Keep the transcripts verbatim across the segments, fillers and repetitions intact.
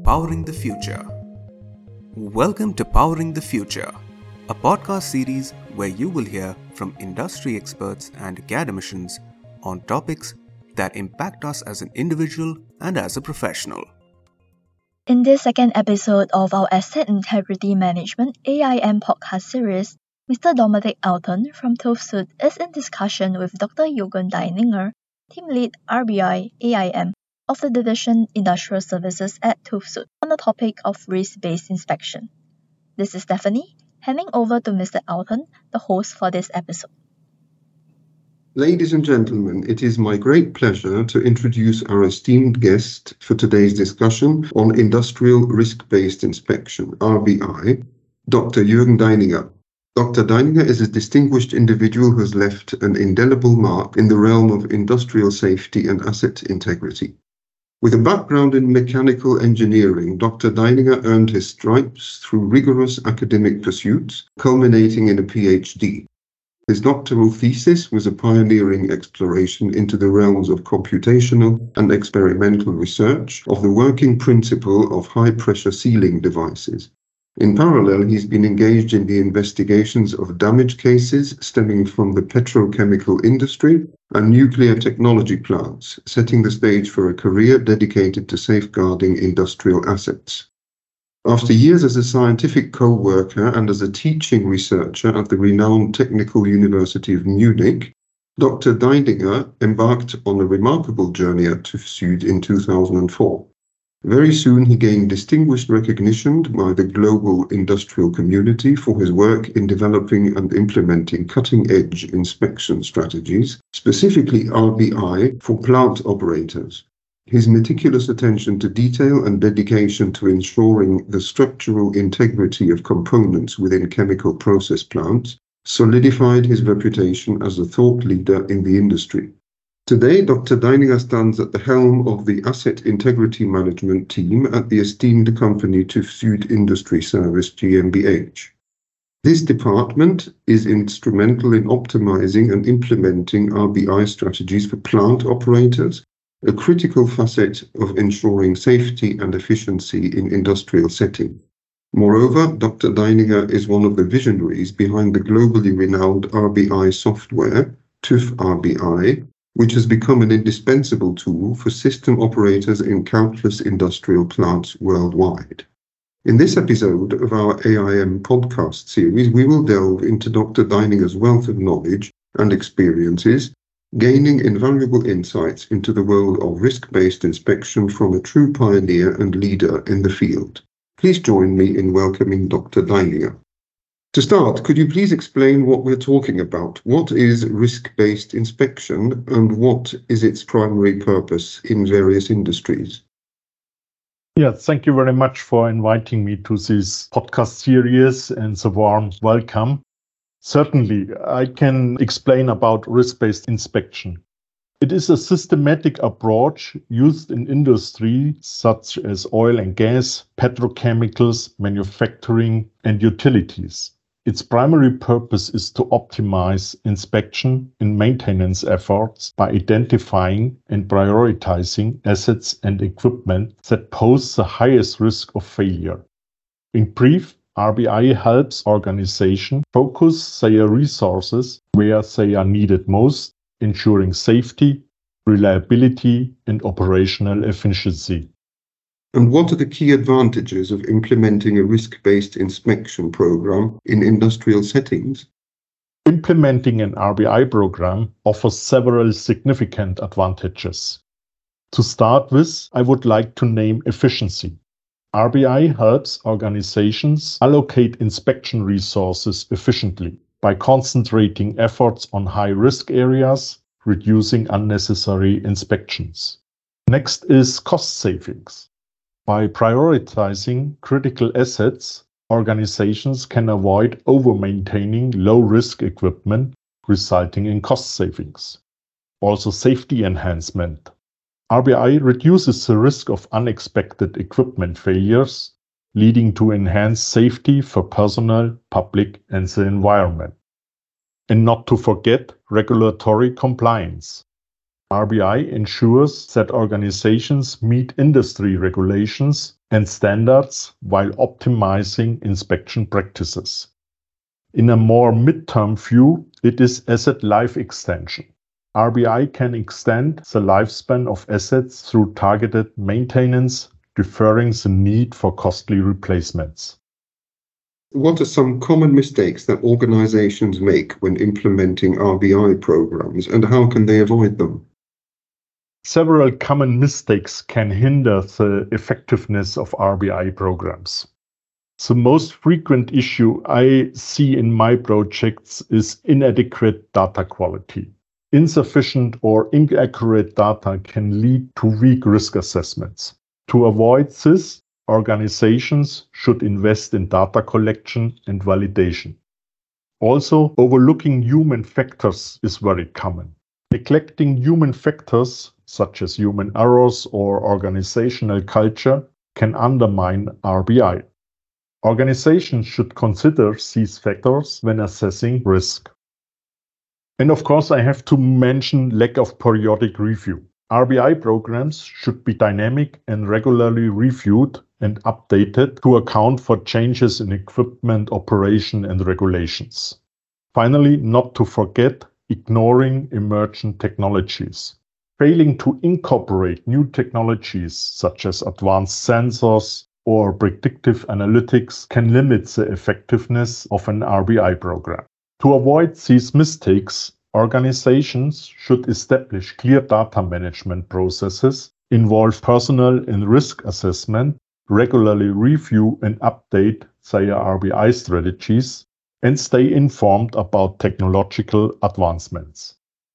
Powering the Future. Welcome to Powering the Future, a podcast series where you will hear from industry experts and academicians on topics that impact us as an individual and as a professional. In this second episode of our Asset Integrity Management A I M podcast series, Mister Dominic Alton from TÜV SÜD is in discussion with Doctor Jürgen Deininger, Team Lead R B I A I M of the Division Industrial Services at TÜV SÜD, on the topic of risk-based inspection. This is Stephanie, handing over to Mister Alton, the host for this episode. Ladies and gentlemen, it is my great pleasure to introduce our esteemed guest for today's discussion on industrial risk-based inspection, R B I, Doctor Jürgen Deininger. Doctor Deininger is a distinguished individual who has left an indelible mark in the realm of industrial safety and asset integrity. With a background in mechanical engineering, Doctor Deininger earned his stripes through rigorous academic pursuits, culminating in a P H D. His doctoral thesis was a pioneering exploration into the realms of computational and experimental research of the working principle of high-pressure sealing devices. In parallel, he's been engaged in the investigations of damage cases stemming from the petrochemical industry and nuclear technology plants, setting the stage for a career dedicated to safeguarding industrial assets. After years as a scientific co-worker and as a teaching researcher at the renowned Technical University of Munich, Doctor Deininger embarked on a remarkable journey at TÜV SÜD in two thousand four. Very soon he gained distinguished recognition by the global industrial community for his work in developing and implementing cutting-edge inspection strategies, specifically R B I for plant operators. His meticulous attention to detail and dedication to ensuring the structural integrity of components within chemical process plants solidified his reputation as a thought leader in the industry. Today, Doctor Deininger stands at the helm of the Asset Integrity Management team at the esteemed company TÜV SÜD Industry Service G m B H. This department is instrumental in optimizing and implementing R B I strategies for plant operators, a critical facet of ensuring safety and efficiency in industrial setting. Moreover, Doctor Deininger is one of the visionaries behind the globally renowned R B I software, TÜV R B I, which has become an indispensable tool for system operators in countless industrial plants worldwide. In this episode of our A I M podcast series, we will delve into Doctor Deininger's wealth of knowledge and experiences, gaining invaluable insights into the world of risk-based inspection from a true pioneer and leader in the field. Please join me in welcoming Doctor Deininger. To start, could you please explain what we're talking about? What is risk-based inspection and what is its primary purpose in various industries? Yeah, thank you very much for inviting me to this podcast series and the warm welcome. Certainly, I can explain about risk-based inspection. It is a systematic approach used in industry such as oil and gas, petrochemicals, manufacturing, and utilities. Its primary purpose is to optimize inspection and maintenance efforts by identifying and prioritizing assets and equipment that pose the highest risk of failure. In brief, R B I helps organizations focus their resources where they are needed most, ensuring safety, reliability, and operational efficiency. And what are the key advantages of implementing a risk-based inspection program in industrial settings? Implementing an R B I program offers several significant advantages. To start with, I would like to name efficiency. R B I helps organizations allocate inspection resources efficiently by concentrating efforts on high-risk areas, reducing unnecessary inspections. Next is cost savings. By prioritizing critical assets, organizations can avoid over-maintaining low-risk equipment, resulting in cost savings. Also, safety enhancement. R B I reduces the risk of unexpected equipment failures, leading to enhanced safety for personnel, public, and the environment. And not to forget regulatory compliance. R B I ensures that organizations meet industry regulations and standards while optimizing inspection practices. In a more midterm view, it is asset life extension. R B I can extend the lifespan of assets through targeted maintenance, deferring the need for costly replacements. What are some common mistakes that organizations make when implementing R B I programs, and how can they avoid them? Several common mistakes can hinder the effectiveness of R B I programs. The most frequent issue I see in my projects is inadequate data quality. Insufficient or inaccurate data can lead to weak risk assessments. To avoid this, organizations should invest in data collection and validation. Also, overlooking human factors is very common. Neglecting human factors, such as human errors or organizational culture, can undermine R B I. Organizations should consider these factors when assessing risk. And of course, I have to mention lack of periodic review. R B I programs should be dynamic and regularly reviewed and updated to account for changes in equipment operation and regulations. Finally, not to forget, ignoring emerging technologies. Failing to incorporate new technologies such as advanced sensors or predictive analytics can limit the effectiveness of an R B I program. To avoid these mistakes, organizations should establish clear data management processes, involve personnel in risk assessment, regularly review and update their R B I strategies, and stay informed about technological advancements.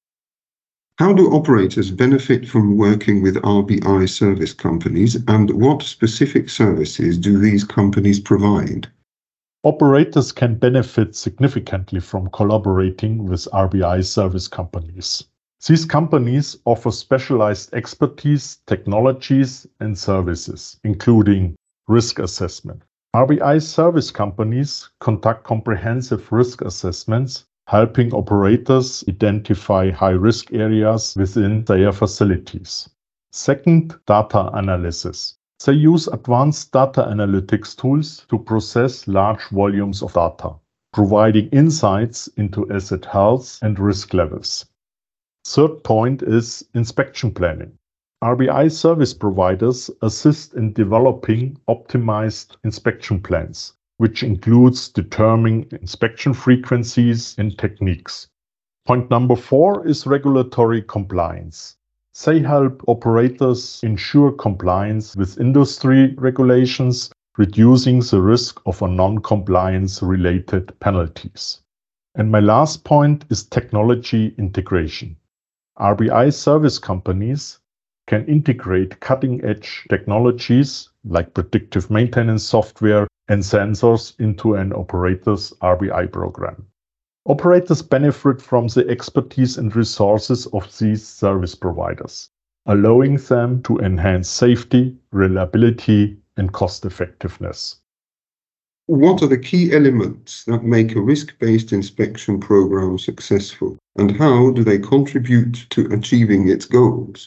How do operators benefit from working with R B I service companies, and what specific services do these companies provide? Operators can benefit significantly from collaborating with R B I service companies. These companies offer specialized expertise, technologies, and services, including risk assessment. R B I service companies conduct comprehensive risk assessments, helping operators identify high-risk areas within their facilities. Second, data analysis. They use advanced data analytics tools to process large volumes of data, providing insights into asset health and risk levels. Third point is inspection planning. R B I service providers assist in developing optimized inspection plans, which includes determining inspection frequencies and techniques. Point number four is regulatory compliance. They help operators ensure compliance with industry regulations, reducing the risk of a non-compliance related penalties. And my last point is technology integration. R B I service companies can integrate cutting-edge technologies like predictive maintenance software and sensors into an operator's R B I program. Operators benefit from the expertise and resources of these service providers, allowing them to enhance safety, reliability, and cost effectiveness. What are the key elements that make a risk-based inspection program successful, and how do they contribute to achieving its goals?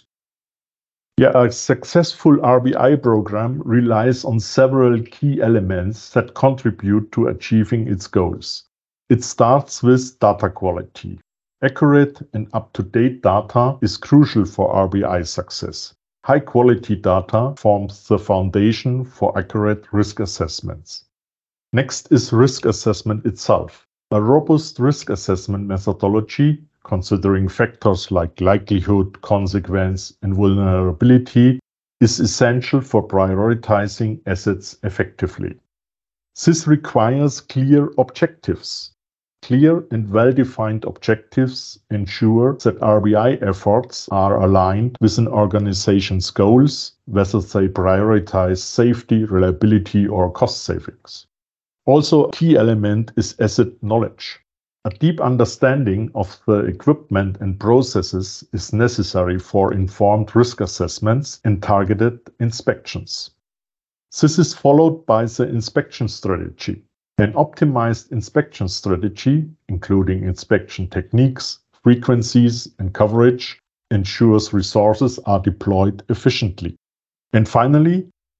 Yeah, a successful R B I program relies on several key elements that contribute to achieving its goals. It starts with data quality. Accurate and up-to-date data is crucial for R B I success. High-quality data forms the foundation for accurate risk assessments. Next is risk assessment itself. A robust risk assessment methodology, considering factors like likelihood, consequence, and vulnerability, is essential for prioritizing assets effectively. This requires clear objectives. Clear and well-defined objectives ensure that R B I efforts are aligned with an organization's goals, whether they prioritize safety, reliability, or cost savings. Also, a key element is asset knowledge. A deep understanding of the equipment and processes is necessary for informed risk assessments and targeted inspections. This is followed by the inspection strategy. An optimized inspection strategy, including inspection techniques, frequencies, and coverage, ensures resources are deployed efficiently. And finally,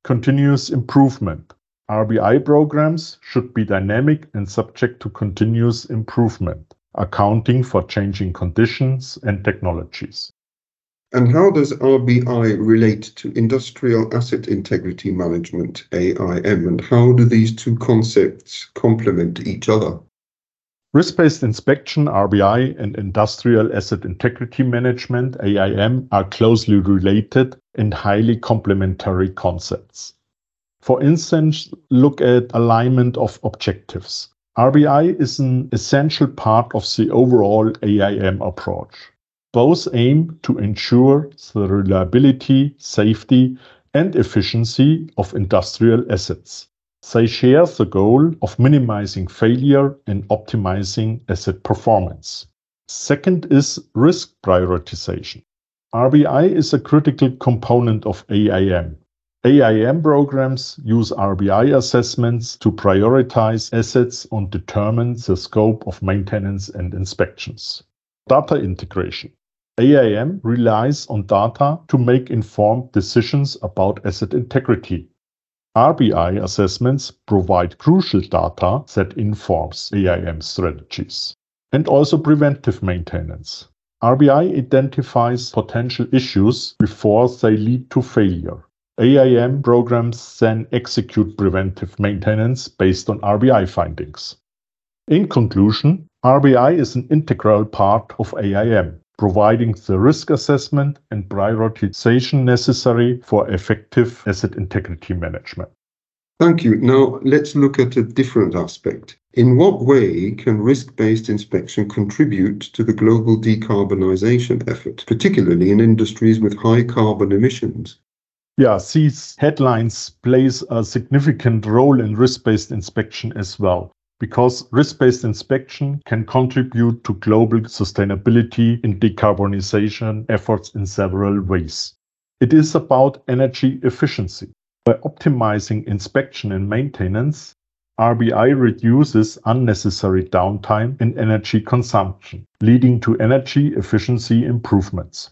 Continuous improvement. R B I programs should be dynamic and subject to continuous improvement, accounting for changing conditions and technologies. And how does R B I relate to Industrial Asset Integrity Management, A I M, and how do these two concepts complement each other? Risk-based inspection, R B I, and Industrial Asset Integrity Management, A I M, are closely related and highly complementary concepts. For instance, look at alignment of objectives. R B I is an essential part of the overall A I M approach. Both aim to ensure the reliability, safety, and efficiency of industrial assets. They share the goal of minimizing failure and optimizing asset performance. Second is risk prioritization. R B I is a critical component of A I M. A I M programs use R B I assessments to prioritize assets and determine the scope of maintenance and inspections. Data integration. A I M relies on data to make informed decisions about asset integrity. R B I assessments provide crucial data that informs A I M strategies. And also preventive maintenance. R B I identifies potential issues before they lead to failure. A I M programs then execute preventive maintenance based on R B I findings. In conclusion, R B I is an integral part of A I M, providing the risk assessment and prioritization necessary for effective asset integrity management. Thank you. Now let's look at a different aspect. In what way can risk-based inspection contribute to the global decarbonization effort, particularly in industries with high carbon emissions? Yeah, these headlines plays a significant role in risk-based inspection as well, because risk-based inspection can contribute to global sustainability and decarbonization efforts in several ways. It is about energy efficiency. By optimizing inspection and maintenance, R B I reduces unnecessary downtime and energy consumption, leading to energy efficiency improvements,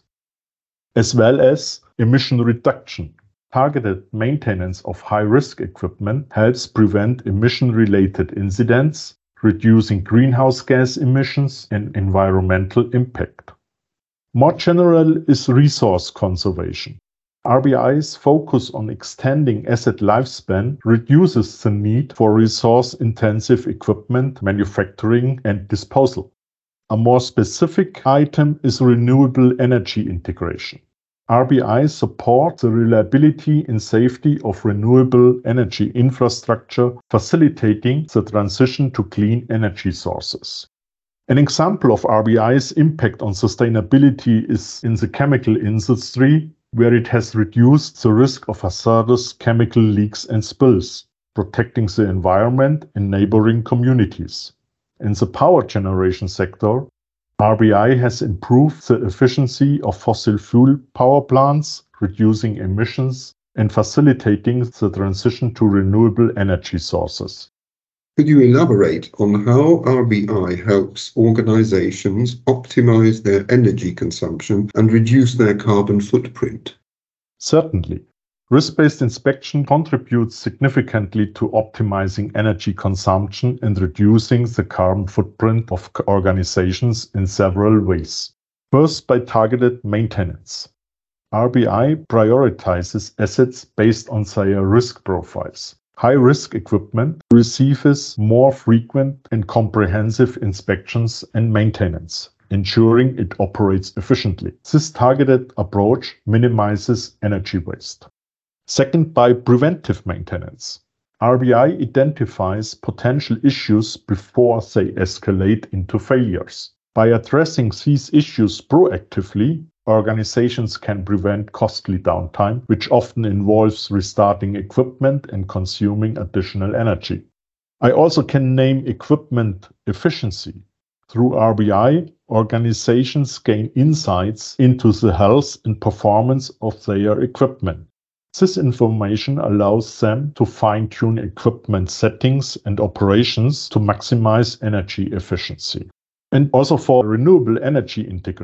as well as emission reduction. Targeted maintenance of high-risk equipment helps prevent emission-related incidents, reducing greenhouse gas emissions and environmental impact. More general is resource conservation. R B I's focus on extending asset lifespan reduces the need for resource-intensive equipment manufacturing and disposal. A more specific item is renewable energy integration. R B I supports the reliability and safety of renewable energy infrastructure, facilitating the transition to clean energy sources. An example of R B I's impact on sustainability is in the chemical industry, where it has reduced the risk of hazardous chemical leaks and spills, protecting the environment and neighboring communities. In the power generation sector, R B I has improved the efficiency of fossil fuel power plants, reducing emissions and facilitating the transition to renewable energy sources. Could you elaborate on how R B I helps organizations optimize their energy consumption and reduce their carbon footprint? Certainly. Risk-based inspection contributes significantly to optimizing energy consumption and reducing the carbon footprint of organizations in several ways. First, by targeted maintenance. R B I prioritizes assets based on their risk profiles. High-risk equipment receives more frequent and comprehensive inspections and maintenance, ensuring it operates efficiently. This targeted approach minimizes energy waste. Second, by preventive maintenance. R B I identifies potential issues before they escalate into failures. By addressing these issues proactively, organizations can prevent costly downtime, which often involves restarting equipment and consuming additional energy. I also can name equipment efficiency. Through R B I, organizations gain insights into the health and performance of their equipment. This information allows them to fine-tune equipment settings and operations to maximize energy efficiency. And also for renewable energy integration.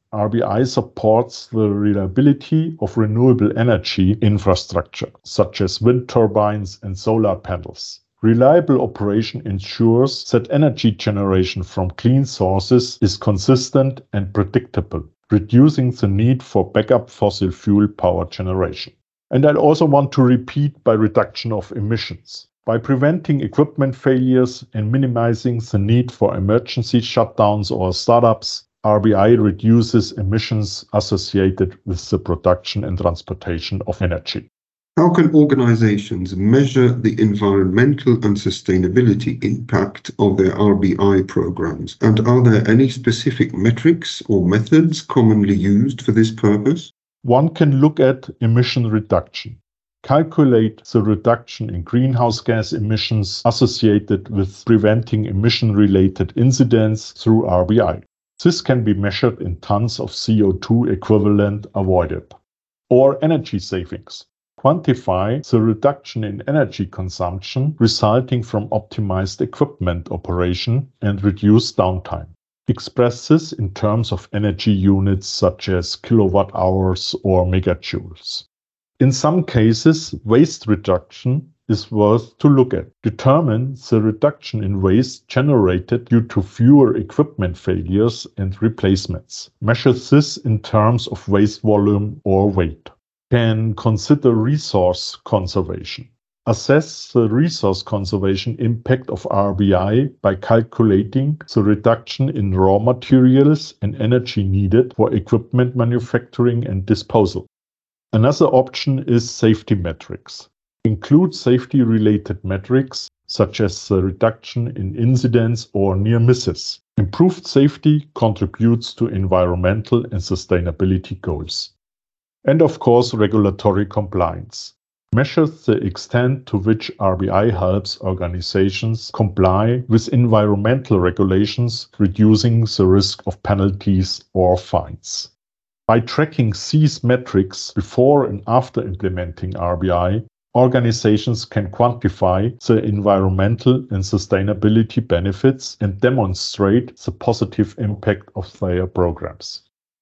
R B I supports the reliability of renewable energy infrastructure, such as wind turbines and solar panels. Reliable operation ensures that energy generation from clean sources is consistent and predictable, reducing the need for backup fossil fuel power generation. And I also want to repeat by reduction of emissions. By preventing equipment failures and minimizing the need for emergency shutdowns or startups, R B I reduces emissions associated with the production and transportation of energy. How can organizations measure the environmental and sustainability impact of their R B I programs? And are there any specific metrics or methods commonly used for this purpose? One can look at emission reduction. Calculate the reduction in greenhouse gas emissions associated with preventing emission-related incidents through R B I. This can be measured in tons of C O two equivalent avoided. Or energy savings. Quantify the reduction in energy consumption resulting from optimized equipment operation and reduced downtime. Express this in terms of energy units such as kilowatt hours or megajoules. In some cases, waste reduction is worth to look at. Determine the reduction in waste generated due to fewer equipment failures and replacements. Measure this in terms of waste volume or weight. Can consider resource conservation. Assess the resource conservation impact of R B I by calculating the reduction in raw materials and energy needed for equipment manufacturing and disposal. Another option is safety metrics. Include safety-related metrics such as the reduction in incidents or near misses. Improved safety contributes to environmental and sustainability goals. And of course, regulatory compliance. Measures the extent to which R B I helps organizations comply with environmental regulations, reducing the risk of penalties or fines. By tracking these metrics before and after implementing R B I, organizations can quantify the environmental and sustainability benefits and demonstrate the positive impact of their programs.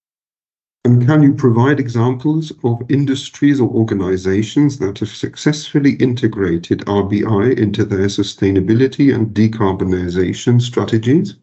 And can you provide examples of industries or organizations that have successfully integrated R B I into their sustainability and decarbonization strategies?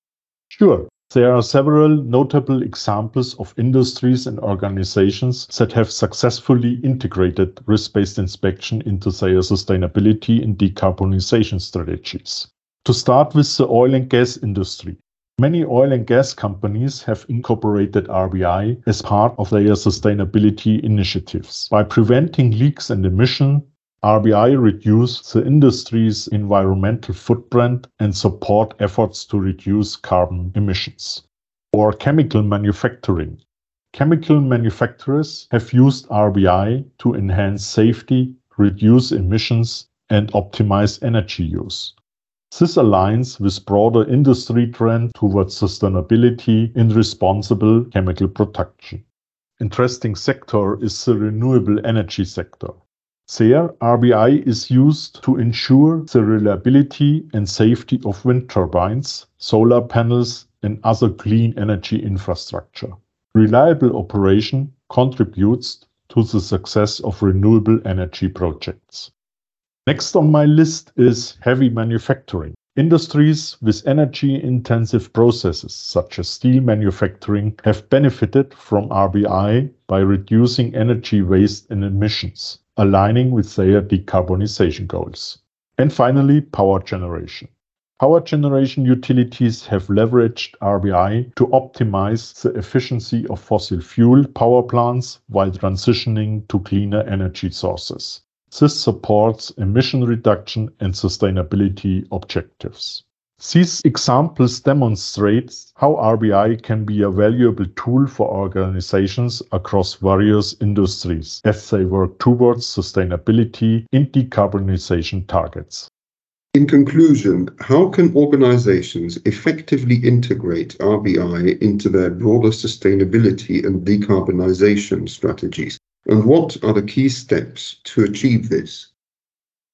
Sure. There are several notable examples of industries and organizations that have successfully integrated risk-based inspection into their sustainability and decarbonization strategies. To start with the oil and gas industry. Many oil and gas companies have incorporated R B I as part of their sustainability initiatives. By preventing leaks and emission, R B I reduces the industry's environmental footprint and support efforts to reduce carbon emissions. Or chemical manufacturing. Chemical manufacturers have used R B I to enhance safety, reduce emissions, and optimize energy use. This aligns with broader industry trend towards sustainability in responsible chemical production. Interesting sector is the renewable energy sector. There, R B I is used to ensure the reliability and safety of wind turbines, solar panels, and other clean energy infrastructure. Reliable operation contributes to the success of renewable energy projects. Next on my list is heavy manufacturing. Industries with energy-intensive processes, such as steel manufacturing, have benefited from R B I by reducing energy waste and emissions, aligning with their decarbonization goals. And finally, power generation. Power generation utilities have leveraged R B I to optimize the efficiency of fossil fuel power plants while transitioning to cleaner energy sources. This supports emission reduction and sustainability objectives. These examples demonstrate how R B I can be a valuable tool for organizations across various industries as they work towards sustainability and decarbonization targets. In conclusion, how can organizations effectively integrate R B I into their broader sustainability and decarbonization strategies? And what are the key steps to achieve this?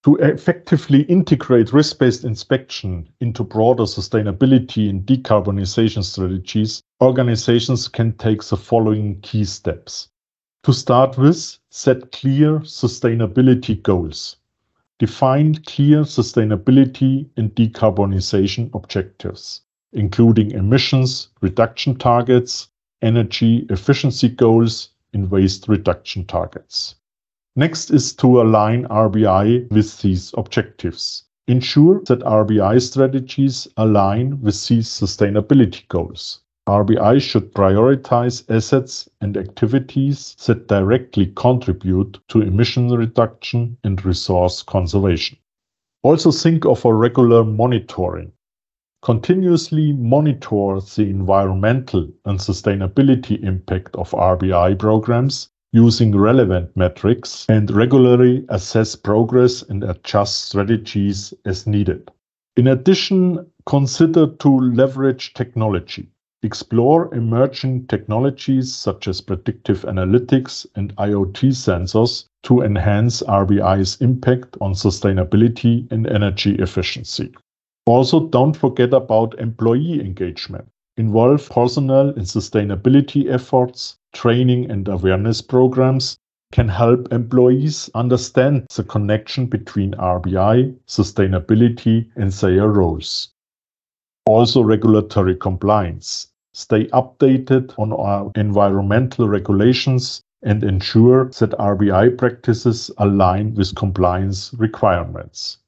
To effectively integrate risk-based inspection into broader sustainability and decarbonization strategies, organizations can take the following key steps. To start with, set clear sustainability goals. Define clear sustainability and decarbonization objectives, including emissions reduction targets, energy efficiency goals, and waste reduction targets. Next is to align R B I with these objectives. Ensure that R B I strategies align with these sustainability goals. R B I should prioritize assets and activities that directly contribute to emission reduction and resource conservation. Also think of a regular monitoring. Continuously monitor the environmental and sustainability impact of R B I programs using relevant metrics and regularly assess progress and adjust strategies as needed. In addition, consider to leverage technology. Explore emerging technologies such as predictive analytics and I O T sensors to enhance R B I's impact on sustainability and energy efficiency. Also, don't forget about employee engagement. Involve personnel in sustainability efforts. Training and awareness programs can help employees understand the connection between R B I, sustainability, and their roles. Also, regulatory compliance. Stay updated on our environmental regulations and ensure that R B I practices align with compliance requirements.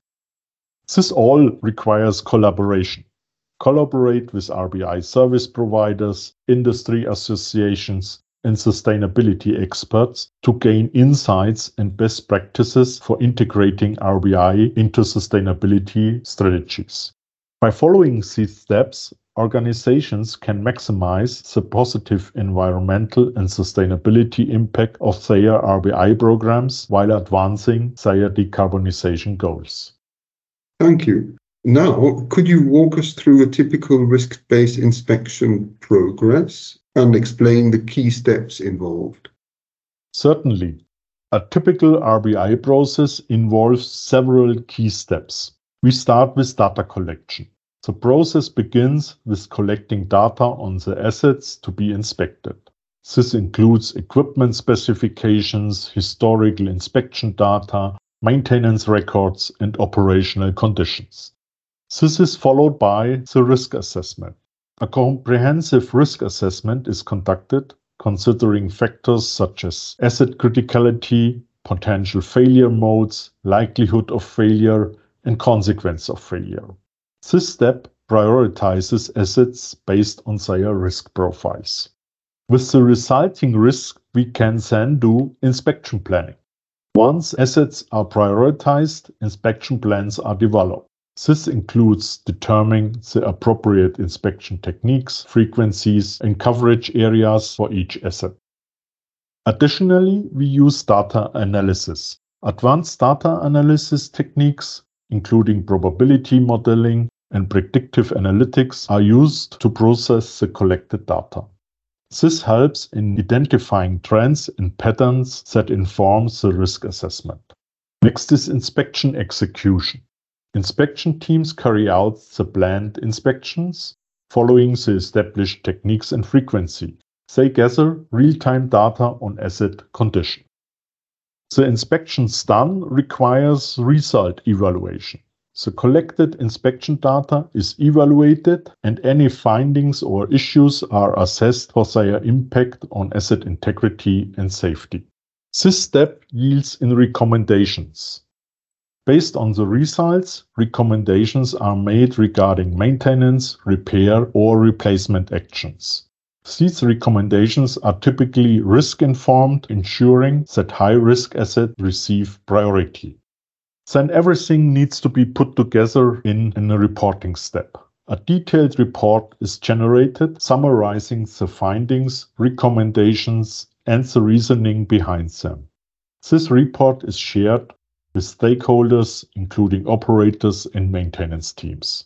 This all requires collaboration. Collaborate with R B I service providers, industry associations, and sustainability experts to gain insights and best practices for integrating R B I into sustainability strategies. By following these steps, organizations can maximize the positive environmental and sustainability impact of their R B I programs while advancing their decarbonization goals. Thank you. Now, could you walk us through a typical risk-based inspection progress and explain the key steps involved? Certainly. A typical R B I process involves several key steps. We start with data collection. The process begins with collecting data on the assets to be inspected. This includes equipment specifications, historical inspection data, maintenance records, and operational conditions. This is followed by the risk assessment. A comprehensive risk assessment is conducted considering factors such as asset criticality, potential failure modes, likelihood of failure, and consequence of failure. This step prioritizes assets based on their risk profiles. With the resulting risk, we can then do inspection planning. Once assets are prioritized, inspection plans are developed. This includes determining the appropriate inspection techniques, frequencies, and coverage areas for each asset. Additionally, we use data analysis. Advanced data analysis techniques, including probability modeling and predictive analytics, are used to process the collected data. This helps in identifying trends and patterns that inform the risk assessment. Next is inspection execution. Inspection teams carry out the planned inspections following the established techniques and frequency. They gather real-time data on asset condition. The inspections done requires result evaluation. The collected inspection data is evaluated and any findings or issues are assessed for their impact on asset integrity and safety. This step yields in recommendations. Based on the results, recommendations are made regarding maintenance, repair, or replacement actions. These recommendations are typically risk-informed, ensuring that high-risk assets receive priority. Then everything needs to be put together in, in a reporting step. A detailed report is generated summarizing the findings, recommendations, and the reasoning behind them. This report is shared with stakeholders, including operators and maintenance teams.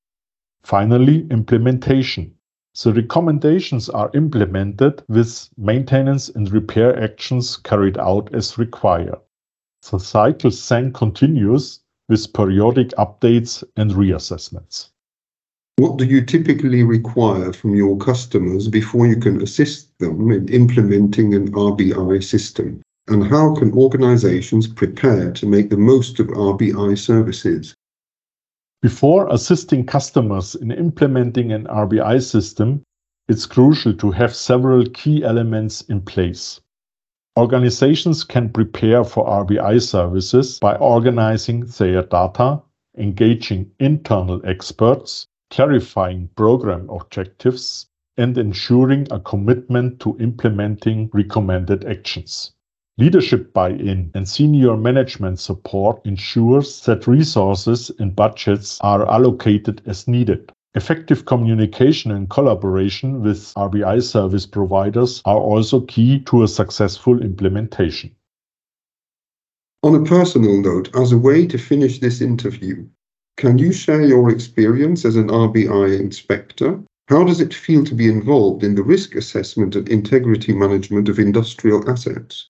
Finally, implementation. The recommendations are implemented with maintenance and repair actions carried out as required. The cycle then continues with periodic updates and reassessments. What do you typically require from your customers before you can assist them in implementing an R B I system? And how can organizations prepare to make the most of R B I services? Before assisting customers in implementing an R B I system, it's crucial to have several key elements in place. Organizations can prepare for R B I services by organizing their data, engaging internal experts, clarifying program objectives, and ensuring a commitment to implementing recommended actions. Leadership buy-in and senior management support ensures that resources and budgets are allocated as needed. Effective communication and collaboration with R B I service providers are also key to a successful implementation. On a personal note, as a way to finish this interview, can you share your experience as an R B I inspector? How does it feel to be involved in the risk assessment and integrity management of industrial assets?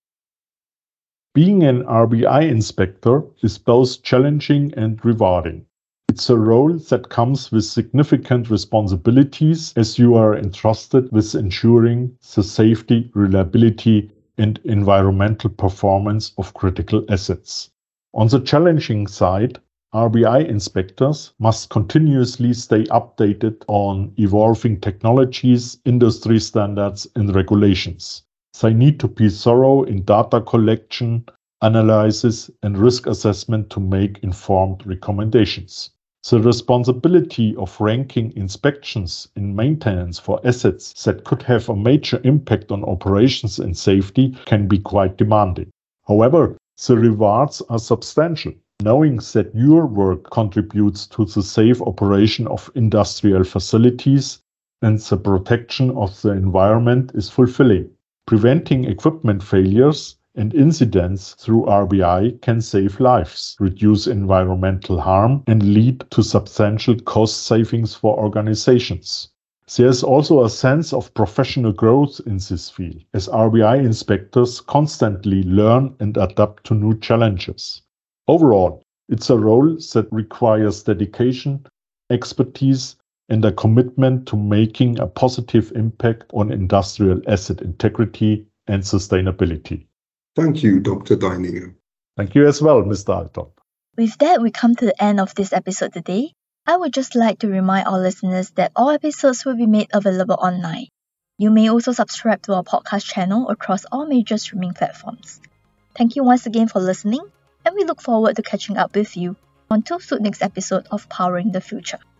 Being an R B I inspector is both challenging and rewarding. It's a role that comes with significant responsibilities as you are entrusted with ensuring the safety, reliability, and environmental performance of critical assets. On the challenging side, R B I inspectors must continuously stay updated on evolving technologies, industry standards, and regulations. They need to be thorough in data collection, analysis, and risk assessment to make informed recommendations. The responsibility of ranking inspections and maintenance for assets that could have a major impact on operations and safety can be quite demanding. However, the rewards are substantial. Knowing that your work contributes to the safe operation of industrial facilities and the protection of the environment is fulfilling. Preventing equipment failures and incidents through R B I can save lives, reduce environmental harm, and lead to substantial cost savings for organizations. There is also a sense of professional growth in this field, as R B I inspectors constantly learn and adapt to new challenges. Overall, it's a role that requires dedication, expertise, and a commitment to making a positive impact on industrial asset integrity and sustainability. Thank you, Doctor Deininger. Thank you as well, Mister Alton. With that, we come to the end of this episode today. I would just like to remind our listeners that all episodes will be made available online. You may also subscribe to our podcast channel across all major streaming platforms. Thank you once again for listening, and we look forward to catching up with you on TÜV SÜD's next episode of Powering the Future.